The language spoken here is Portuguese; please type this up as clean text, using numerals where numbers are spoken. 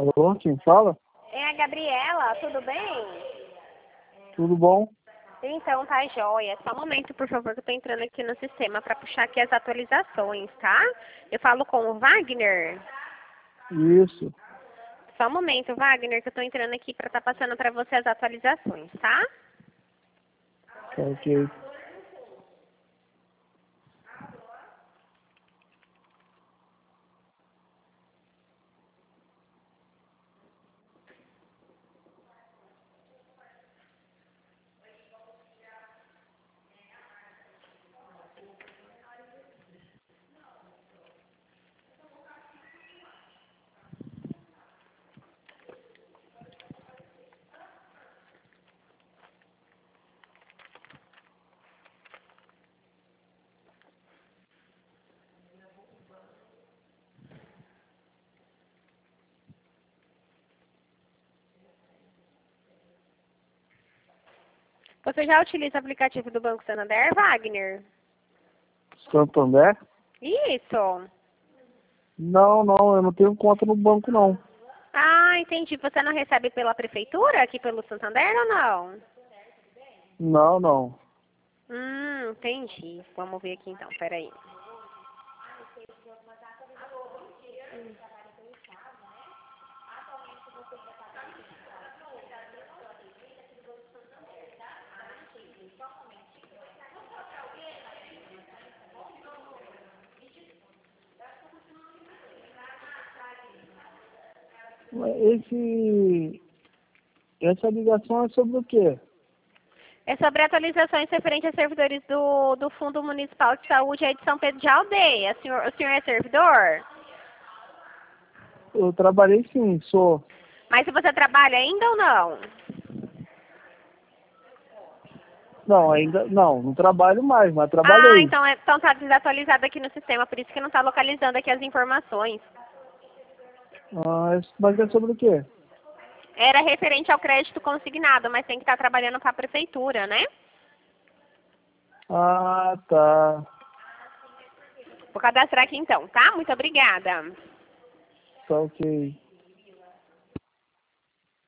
Alô, quem fala? É a Gabriela, tudo bem? Tudo bom? Então tá jóia. Só um momento, por favor, que eu tô entrando aqui no sistema para puxar aqui as atualizações, tá? Eu falo com o Wagner. Isso. Só um momento, Wagner, que eu tô entrando aqui para estar passando para você as atualizações, tá? Tá ok. Você já utiliza o aplicativo do Banco Santander, Wagner? Santander? Isso. Não, eu não tenho conta no banco, não. Ah, entendi. Você não recebe pela prefeitura, aqui pelo Santander ou não? Não. Entendi. Vamos ver aqui então, peraí. Essa ligação é sobre o quê? É sobre atualizações referentes a servidores do Fundo Municipal de Saúde aí de São Pedro de Aldeia. O senhor é servidor? Eu trabalhei sim, sou. Mas se você trabalha ainda ou não? Não, ainda não trabalho mais, mas Ah, trabalhei. então tá desatualizado aqui no sistema, por isso que não tá localizando aqui as informações. Mas é sobre o quê? Era referente ao crédito consignado, mas tem que estar trabalhando para a prefeitura, né? Ah, tá. Vou cadastrar aqui então, tá? Muito obrigada. Tá ok.